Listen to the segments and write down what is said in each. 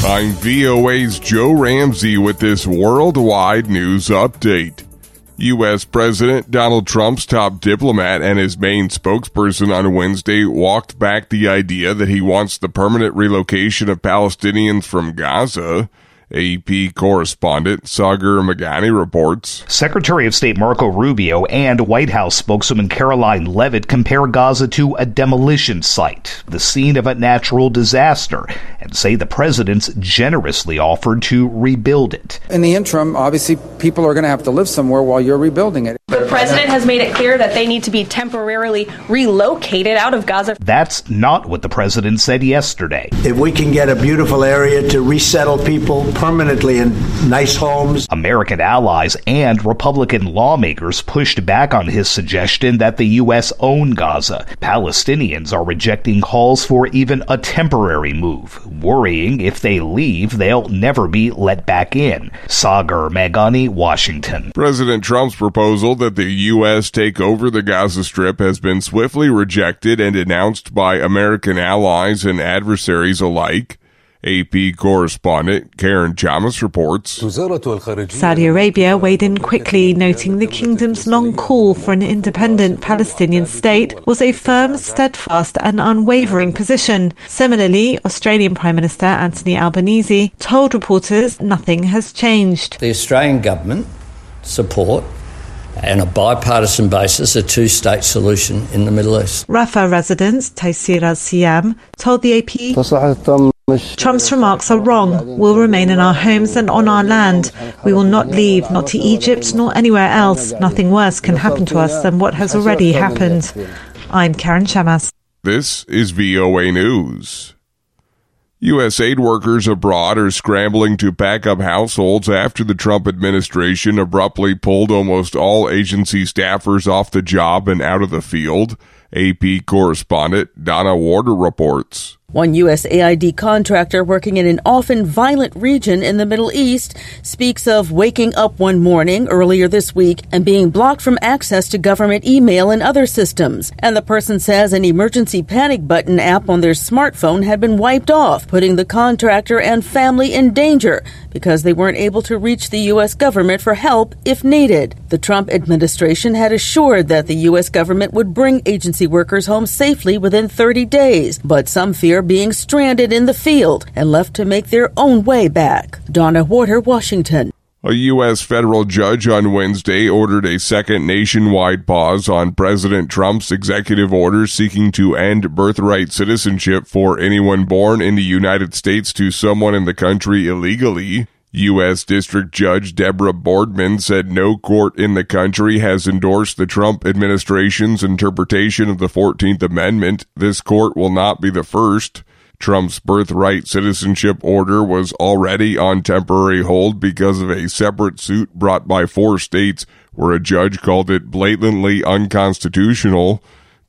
I'm VOA's Joe Ramsey with this worldwide news update. U.S. President Donald Trump's top diplomat and his main spokesperson on Wednesday walked back the idea that he wants the permanent relocation of Palestinians from Gaza. AP correspondent Sagar Meghani reports. Secretary of State Marco Rubio and White House spokeswoman Caroline Leavitt compare Gaza to a demolition site, the scene of a natural disaster, and say the president's generously offered to rebuild it. In the interim, obviously, people are going to have to live somewhere while you're rebuilding it. The president has made it clear that they need to be temporarily relocated out of Gaza. That's not what the president said yesterday. If we can get a beautiful area to resettle people permanently in nice homes. American allies and Republican lawmakers pushed back on his suggestion that the U.S. own Gaza. Palestinians are rejecting calls for even a temporary move, worrying if they leave, they'll never be let back in. Sagar Meghani, Washington. President Trump's proposal that the U.S. take over the Gaza Strip has been swiftly rejected and denounced by American allies and adversaries alike. AP correspondent Karen Chamas reports. Saudi Arabia weighed in quickly, noting the kingdom's long call for an independent Palestinian state was a firm, steadfast and unwavering position. Similarly, Australian Prime Minister Anthony Albanese told reporters nothing has changed. The Australian government support on a bipartisan basis a two-state solution in the Middle East. Rafah resident Taysir al-Siam told the AP, Trump's remarks are wrong. We'll remain in our homes and on our land. We will not leave, not to Egypt nor anywhere else. Nothing worse can happen to us than what has already happened. I'm Karen Chamas. This is VOA News. U.S. aid workers abroad are scrambling to pack up households after the Trump administration abruptly pulled almost all agency staffers off the job and out of the field. AP correspondent Donna Warder reports. One USAID contractor working in an often violent region in the Middle East speaks of waking up one morning earlier this week and being blocked from access to government email and other systems. And the person says an emergency panic button app on their smartphone had been wiped off, putting the contractor and family in danger because they weren't able to reach the U.S. government for help if needed. The Trump administration had assured that the U.S. government would bring agency workers home safely within 30 days, but some fear being stranded in the field and left to make their own way back. Donna Warder, Washington. A U.S. federal judge on Wednesday ordered a second nationwide pause on President Trump's executive order seeking to end birthright citizenship for anyone born in the United States to someone in the country illegally. U.S. District Judge Deborah Boardman said no court in the country has endorsed the Trump administration's interpretation of the 14th Amendment. This court will not be the first. Trump's birthright citizenship order was already on temporary hold because of a separate suit brought by 4 states where a judge called it blatantly unconstitutional.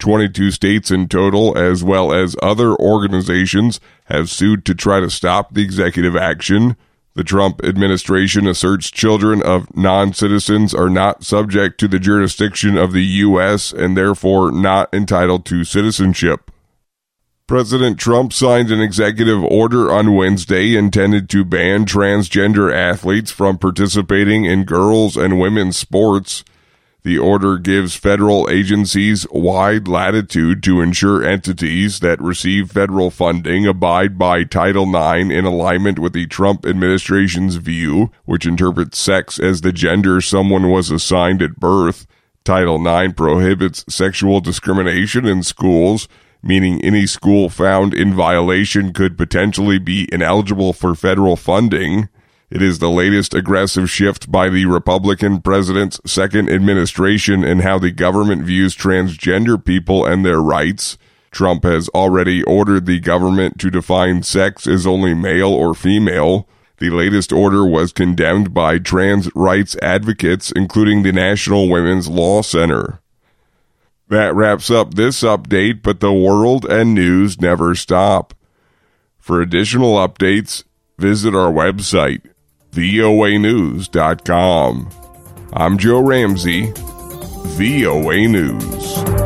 22 states in total, as well as other organizations, have sued to try to stop the executive action. The Trump administration asserts children of non-citizens are not subject to the jurisdiction of the U.S. and therefore not entitled to citizenship. President Trump signed an executive order on Wednesday intended to ban transgender athletes from participating in girls' and women's sports. The order gives federal agencies wide latitude to ensure entities that receive federal funding abide by Title IX in alignment with the Trump administration's view, which interprets sex as the gender someone was assigned at birth. Title IX prohibits sexual discrimination in schools, meaning any school found in violation could potentially be ineligible for federal funding. It is the latest aggressive shift by the Republican president's second administration in how the government views transgender people and their rights. Trump has already ordered the government to define sex as only male or female. The latest order was condemned by trans rights advocates, including the National Women's Law Center. That wraps up this update, but the world and news never stop. For additional updates, visit our website, voanews.com. I'm Joe Ramsey, VOA News.